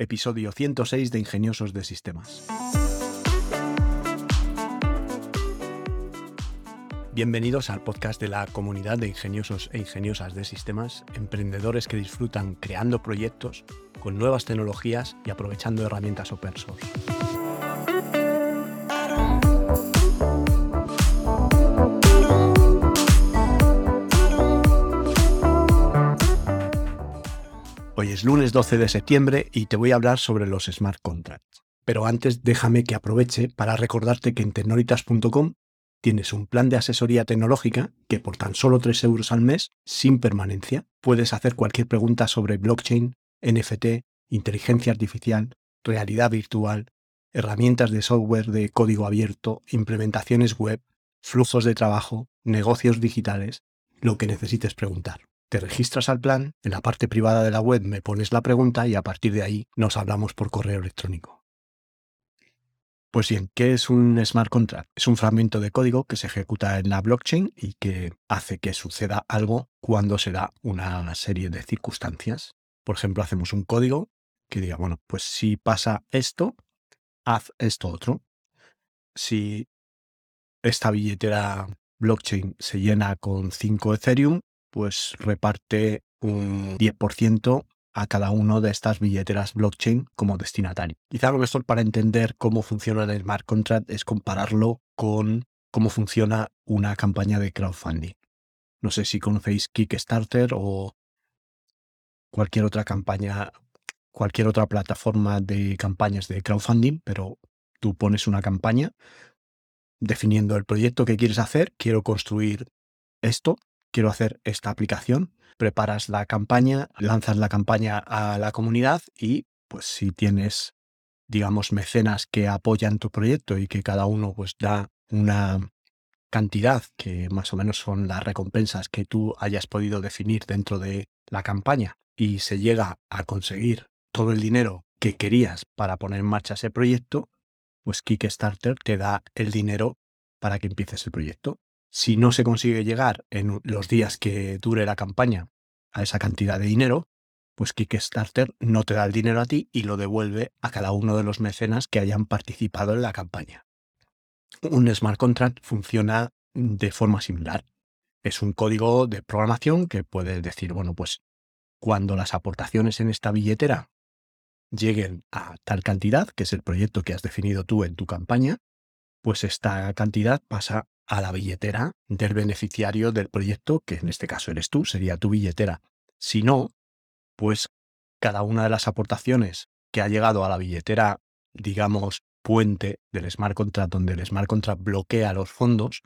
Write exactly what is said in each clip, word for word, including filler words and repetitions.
episodio ciento seis de Ingeniosos de Sistemas. Bienvenidos al podcast de la comunidad de ingeniosos e ingeniosas de sistemas, emprendedores que disfrutan creando proyectos con nuevas tecnologías y aprovechando herramientas open source. Hoy es lunes doce de septiembre y te voy a hablar sobre los smart contracts. Pero antes déjame que aproveche para recordarte que en tecnolitas punto com tienes un plan de asesoría tecnológica que por tan solo tres euros al mes, sin permanencia, puedes hacer cualquier pregunta sobre blockchain, N F T, inteligencia artificial, realidad virtual, herramientas de software de código abierto, implementaciones web, flujos de trabajo, negocios digitales, lo que necesites preguntar. Te registras al plan, en la parte privada de la web me pones la pregunta y a partir de ahí nos hablamos por correo electrónico. Pues bien, ¿qué es un smart contract? Es un fragmento de código que se ejecuta en la blockchain y que hace que suceda algo cuando se da una serie de circunstancias. Por ejemplo, hacemos un código que diga, bueno, pues si pasa esto, haz esto otro. Si esta billetera blockchain se llena con cinco Ethereum, pues reparte un diez por ciento a cada una de estas billeteras blockchain como destinatario. Quizá lo mejor para entender cómo funciona el smart contract es compararlo con cómo funciona una campaña de crowdfunding. No sé si conocéis Kickstarter o cualquier otra campaña, cualquier otra plataforma de campañas de crowdfunding, pero tú pones una campaña definiendo el proyecto que quieres hacer. Quiero construir esto, quiero hacer esta aplicación. Preparas la campaña, lanzas la campaña a la comunidad y pues si tienes, digamos, mecenas que apoyan tu proyecto y que cada uno pues da una cantidad que más o menos son las recompensas que tú hayas podido definir dentro de la campaña y se llega a conseguir todo el dinero que querías para poner en marcha ese proyecto, pues Kickstarter te da el dinero para que empieces el proyecto. Si no se consigue llegar en los días que dure la campaña a esa cantidad de dinero, pues Kickstarter no te da el dinero a ti y lo devuelve a cada uno de los mecenas que hayan participado en la campaña. Un smart contract funciona de forma similar. Es un código de programación que puedes decir, bueno, pues cuando las aportaciones en esta billetera lleguen a tal cantidad, que es el proyecto que has definido tú en tu campaña, pues esta cantidad pasa a la billetera del beneficiario del proyecto, que en este caso eres tú, sería tu billetera. Si no, pues cada una de las aportaciones que ha llegado a la billetera, digamos, puente del smart contract, donde el smart contract bloquea los fondos,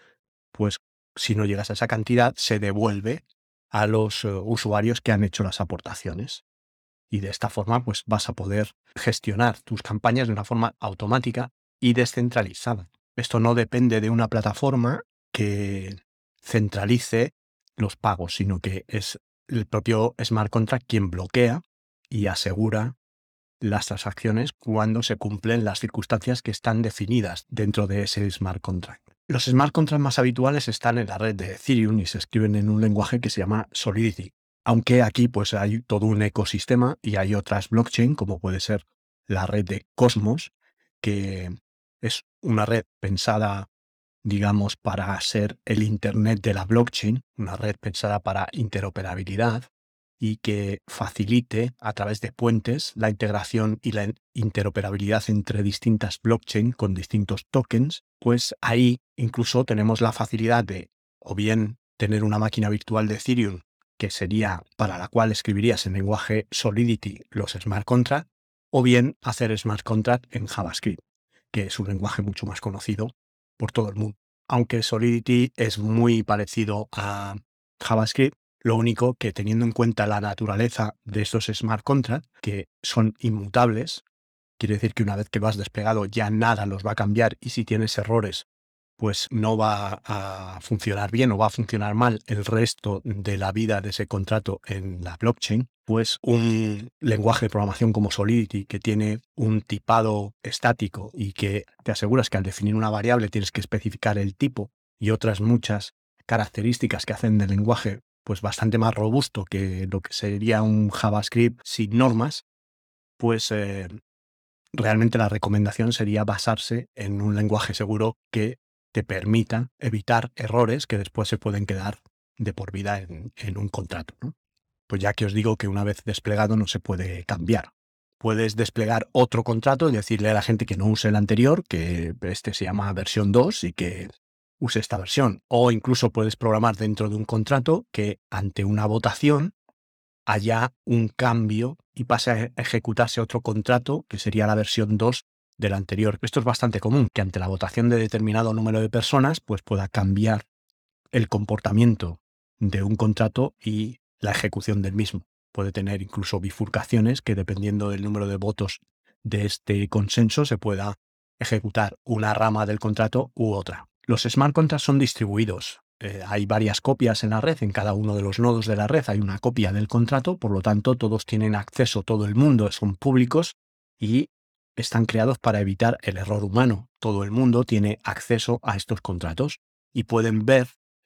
pues si no llegas a esa cantidad, se devuelve a los uh, usuarios que han hecho las aportaciones. Y de esta forma, pues vas a poder gestionar tus campañas de una forma automática y descentralizada. Esto no depende de una plataforma que centralice los pagos, sino que es el propio smart contract quien bloquea y asegura las transacciones cuando se cumplen las circunstancias que están definidas dentro de ese smart contract. Los smart contracts más habituales están en la red de Ethereum y se escriben en un lenguaje que se llama Solidity. Aunque aquí pues hay todo un ecosistema y hay otras blockchain, como puede ser la red de Cosmos, que es una red pensada, digamos, para ser el Internet de la blockchain, una red pensada para interoperabilidad y que facilite a través de puentes la integración y la interoperabilidad entre distintas blockchain con distintos tokens. Pues ahí incluso tenemos la facilidad de o bien tener una máquina virtual de Ethereum que sería para la cual escribirías en lenguaje Solidity los smart contracts, o bien hacer smart contract en JavaScript, que es un lenguaje mucho más conocido por todo el mundo. Aunque Solidity es muy parecido a JavaScript, lo único que teniendo en cuenta la naturaleza de estos smart contracts, que son inmutables, quiere decir que una vez que lo has desplegado ya nada los va a cambiar y si tienes errores, pues no va a funcionar bien o va a funcionar mal el resto de la vida de ese contrato en la blockchain, pues un lenguaje de programación como Solidity, que tiene un tipado estático y que te aseguras que al definir una variable tienes que especificar el tipo y otras muchas características que hacen del lenguaje pues bastante más robusto que lo que sería un JavaScript sin normas, pues eh, realmente la recomendación sería basarse en un lenguaje seguro que te permita evitar errores que después se pueden quedar de por vida en, en un contrato, ¿no? Pues ya que os digo que una vez desplegado no se puede cambiar. Puedes desplegar otro contrato y decirle a la gente que no use el anterior, que este se llama versión dos y que use esta versión. O incluso puedes programar dentro de un contrato que ante una votación haya un cambio y pase a ejecutarse otro contrato que sería la versión dos del anterior. Esto es bastante común, que ante la votación de determinado número de personas pues pueda cambiar el comportamiento de un contrato y la ejecución del mismo. Puede tener incluso bifurcaciones que, dependiendo del número de votos de este consenso, se pueda ejecutar una rama del contrato u otra. Los smart contracts son distribuidos. Eh, hay varias copias en la red, en cada uno de los nodos de la red hay una copia del contrato, por lo tanto todos tienen acceso, todo el mundo son públicos y están creados para evitar el error humano. Todo el mundo tiene acceso a estos contratos y pueden ver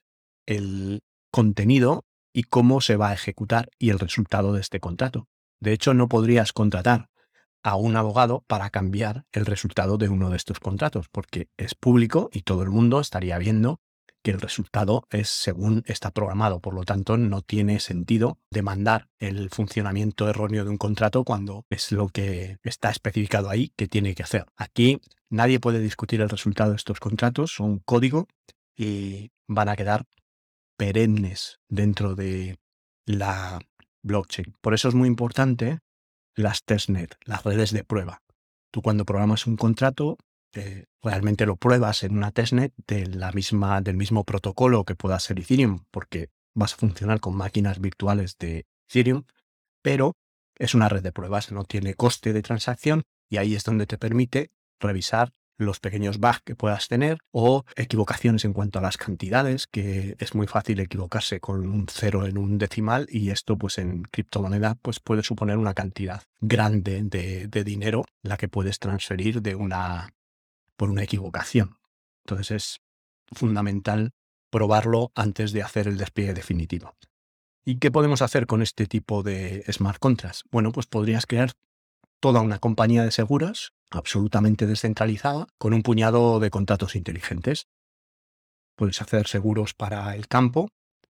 el contenido y cómo se va a ejecutar y el resultado de este contrato. De hecho, no podrías contratar a un abogado para cambiar el resultado de uno de estos contratos, porque es público y todo el mundo estaría viendo que el resultado es según está programado. Por lo tanto, no tiene sentido demandar el funcionamiento erróneo de un contrato cuando es lo que está especificado ahí que tiene que hacer. Aquí nadie puede discutir el resultado de estos contratos, son código y van a quedar perennes dentro de la blockchain. Por eso es muy importante las testnet, las redes de prueba. Tú cuando programas un contrato, eh, realmente lo pruebas en una testnet de la misma, del mismo protocolo que pueda ser Ethereum, porque vas a funcionar con máquinas virtuales de Ethereum, pero es una red de pruebas, no tiene coste de transacción y ahí es donde te permite revisar los pequeños bugs que puedas tener o equivocaciones en cuanto a las cantidades, que es muy fácil equivocarse con un cero en un decimal y esto pues en criptomoneda pues puede suponer una cantidad grande de, de dinero la que puedes transferir de una, por una equivocación. Entonces es fundamental probarlo antes de hacer el despliegue definitivo. ¿Y qué podemos hacer con este tipo de smart contracts? Bueno, pues podrías crear toda una compañía de seguros absolutamente descentralizada con un puñado de contratos inteligentes. Puedes hacer seguros para el campo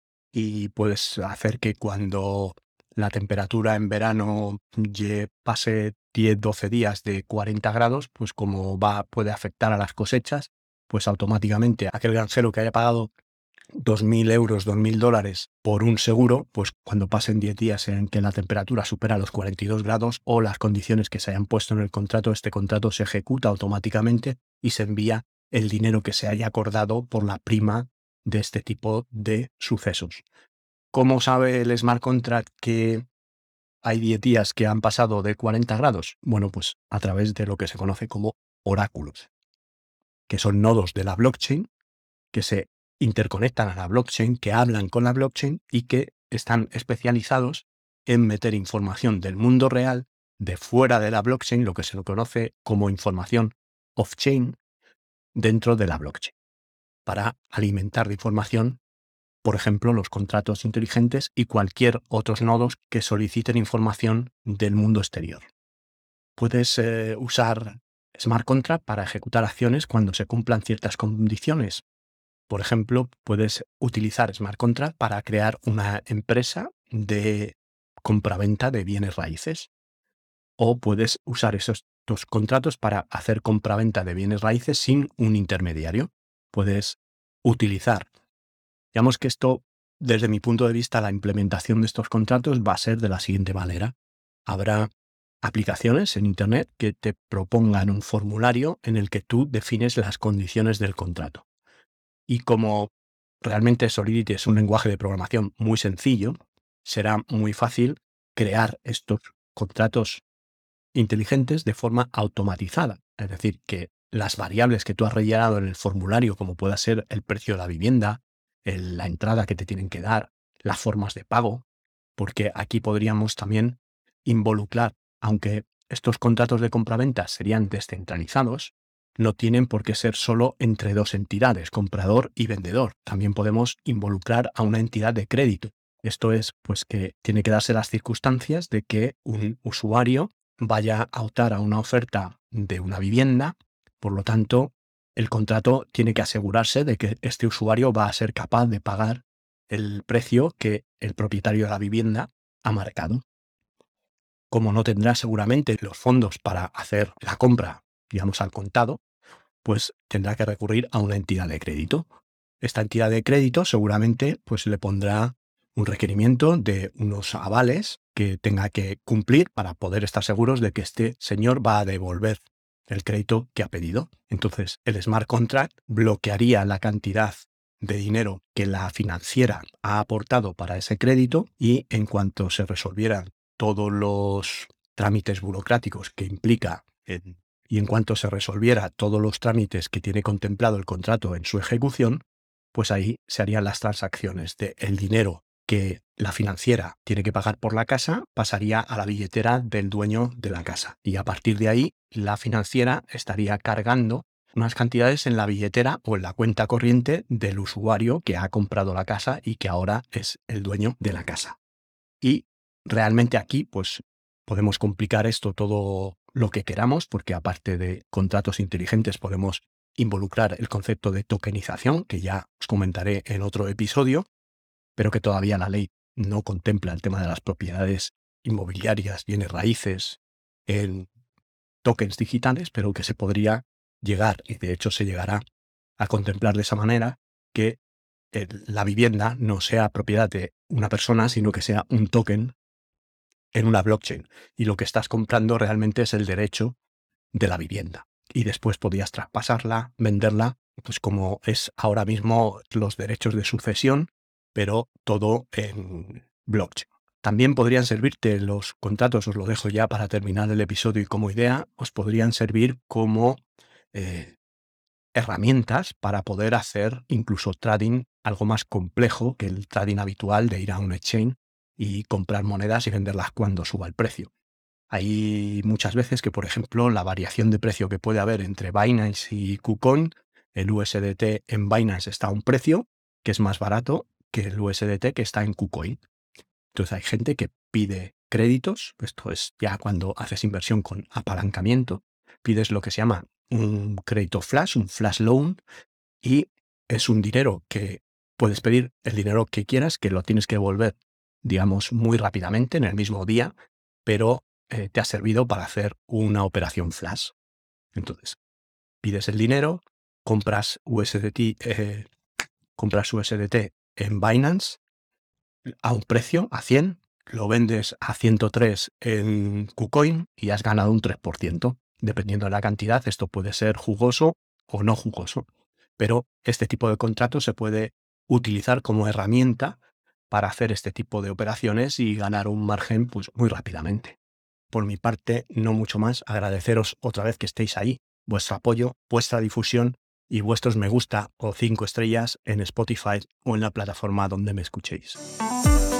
y puedes hacer que cuando la temperatura en verano pase diez doce días de cuarenta grados, pues como va, puede afectar a las cosechas, pues automáticamente aquel granjero que haya pagado dos mil euros, dos mil dólares por un seguro, pues cuando pasen diez días en que la temperatura supera los cuarenta y dos grados o las condiciones que se hayan puesto en el contrato, este contrato se ejecuta automáticamente y se envía el dinero que se haya acordado por la prima de este tipo de sucesos. ¿Cómo sabe el smart contract que hay diez días que han pasado de cuarenta grados? Bueno, pues a través de lo que se conoce como oráculos, que son nodos de la blockchain que se interconectan a la blockchain, que hablan con la blockchain y que están especializados en meter información del mundo real de fuera de la blockchain, lo que se conoce como información off-chain, dentro de la blockchain, para alimentar de información, por ejemplo, los contratos inteligentes y cualquier otros nodos que soliciten información del mundo exterior. Puedes eh, usar smart contract para ejecutar acciones cuando se cumplan ciertas condiciones. Por ejemplo, puedes utilizar smart contract para crear una empresa de compraventa de bienes raíces. O puedes usar esos dos contratos para hacer compraventa de bienes raíces sin un intermediario. Puedes utilizar. Digamos que esto, desde mi punto de vista, la implementación de estos contratos va a ser de la siguiente manera. Habrá aplicaciones en Internet que te propongan un formulario en el que tú defines las condiciones del contrato. Y como realmente Solidity es un lenguaje de programación muy sencillo, será muy fácil crear estos contratos inteligentes de forma automatizada. Es decir, que las variables que tú has rellenado en el formulario, como pueda ser el precio de la vivienda, el, la entrada que te tienen que dar, las formas de pago, porque aquí podríamos también involucrar, aunque estos contratos de compraventa serían descentralizados, no tienen por qué ser solo entre dos entidades, comprador y vendedor. También podemos involucrar a una entidad de crédito. Esto es, pues, que tiene que darse las circunstancias de que un usuario vaya a optar a una oferta de una vivienda. Por lo tanto, el contrato tiene que asegurarse de que este usuario va a ser capaz de pagar el precio que el propietario de la vivienda ha marcado. Como no tendrá seguramente los fondos para hacer la compra, digamos, al contado, pues tendrá que recurrir a una entidad de crédito. Esta entidad de crédito seguramente pues le pondrá un requerimiento de unos avales que tenga que cumplir para poder estar seguros de que este señor va a devolver el crédito que ha pedido. Entonces, el smart contract bloquearía la cantidad de dinero que la financiera ha aportado para ese crédito y en cuanto se resolvieran todos los trámites burocráticos que implica en, y en cuanto se resolviera todos los trámites que tiene contemplado el contrato en su ejecución, pues ahí se harían las transacciones de el dinero que la financiera tiene que pagar por la casa pasaría a la billetera del dueño de la casa. Y a partir de ahí, la financiera estaría cargando unas cantidades en la billetera o en la cuenta corriente del usuario que ha comprado la casa y que ahora es el dueño de la casa. Y realmente aquí, pues, podemos complicar esto todo lo que queramos, porque aparte de contratos inteligentes podemos involucrar el concepto de tokenización, que ya os comentaré en otro episodio, pero que todavía la ley no contempla el tema de las propiedades inmobiliarias, bienes raíces, en tokens digitales, pero que se podría llegar, y de hecho se llegará a contemplar de esa manera, que el, la vivienda no sea propiedad de una persona, sino que sea un token en una blockchain. Y lo que estás comprando realmente es el derecho de la vivienda. Y después podrías traspasarla, venderla, pues como es ahora mismo los derechos de sucesión, pero todo en blockchain. También podrían servirte los contratos, os lo dejo ya para terminar el episodio y como idea, os podrían servir como eh, herramientas para poder hacer incluso trading algo más complejo que el trading habitual de ir a un exchange y comprar monedas y venderlas cuando suba el precio. Hay muchas veces que, por ejemplo, la variación de precio que puede haber entre Binance y KuCoin, el U S D T en Binance está a un precio que es más barato que el U S D T que está en KuCoin. Entonces hay gente que pide créditos, esto es ya cuando haces inversión con apalancamiento, pides lo que se llama un crédito flash, un flash loan, y es un dinero que puedes pedir el dinero que quieras, que lo tienes que devolver, digamos, muy rápidamente, en el mismo día, pero eh, te ha servido para hacer una operación flash. Entonces, pides el dinero, compras U S D T, eh, compras U S D T en Binance a un precio, a cien, lo vendes a ciento tres en KuCoin y has ganado un tres por ciento. Dependiendo de la cantidad, esto puede ser jugoso o no jugoso. Pero este tipo de contrato se puede utilizar como herramienta para hacer este tipo de operaciones y ganar un margen pues, muy rápidamente. Por mi parte, no mucho más. Agradeceros otra vez que estéis ahí, vuestro apoyo, vuestra difusión y vuestros me gusta o cinco estrellas en Spotify o en la plataforma donde me escuchéis.